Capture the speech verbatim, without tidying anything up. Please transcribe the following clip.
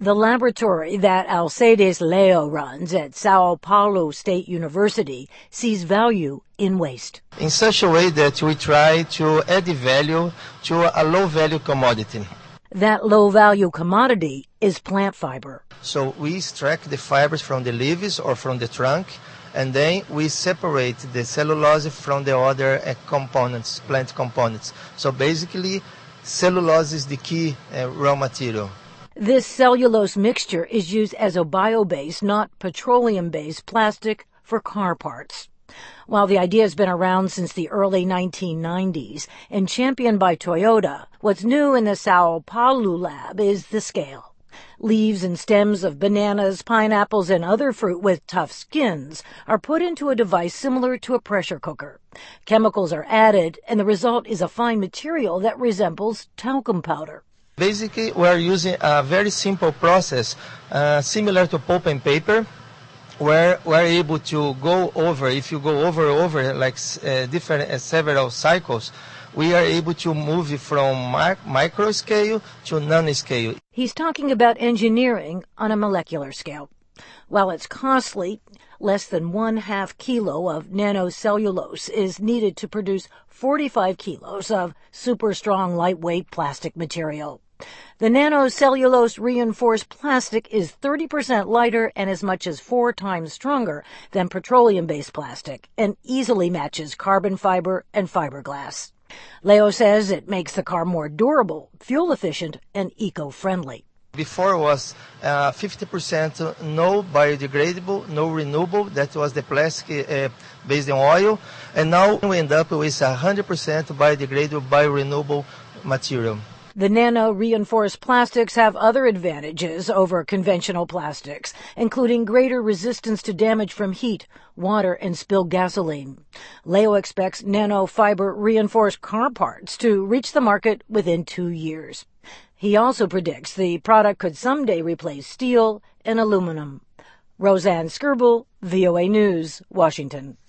The laboratory that Alcides Leo runs at Sao Paulo State University sees value in waste. In such a way that we try to add value to a low-value commodity. That low-value commodity is plant fiber. So we extract the fibers from the leaves or from the trunk, and then we separate the cellulose from the other uh, components, plant components. So basically, cellulose is the key uh, raw material. This cellulose mixture is used as a bio-based, not petroleum-based plastic for car parts. While the idea has been around since the early nineteen nineties and championed by Toyota, what's new in the Sao Paulo lab is the scale. Leaves and stems of bananas, pineapples, and other fruit with tough skins are put into a device similar to a pressure cooker. Chemicals are added, and the result is a fine material that resembles talcum powder. Basically, we're using a very simple process, uh, similar to pulp and paper, where we're able to go over, if you go over over like uh, different uh, several cycles, we are able to move from mi- micro scale to nano scale. He's talking about engineering on a molecular scale. While it's costly, less than one half kilo of nanocellulose is needed to produce forty-five kilos of super strong lightweight plastic material. The nanocellulose reinforced plastic is thirty percent lighter and as much as four times stronger than petroleum-based plastic and easily matches carbon fiber and fiberglass. Leo says it makes the car more durable, fuel-efficient, and eco-friendly. Before was uh, fifty percent no biodegradable, no renewable. That was the plastic uh, based on oil. And now we end up with one hundred percent biodegradable, biorenewable material. The nano-reinforced plastics have other advantages over conventional plastics, including greater resistance to damage from heat, water, and spilled gasoline. Leo expects nanofiber reinforced car parts to reach the market within two years. He also predicts the product could someday replace steel and aluminum. Roseanne Skirbel, V O A News, Washington.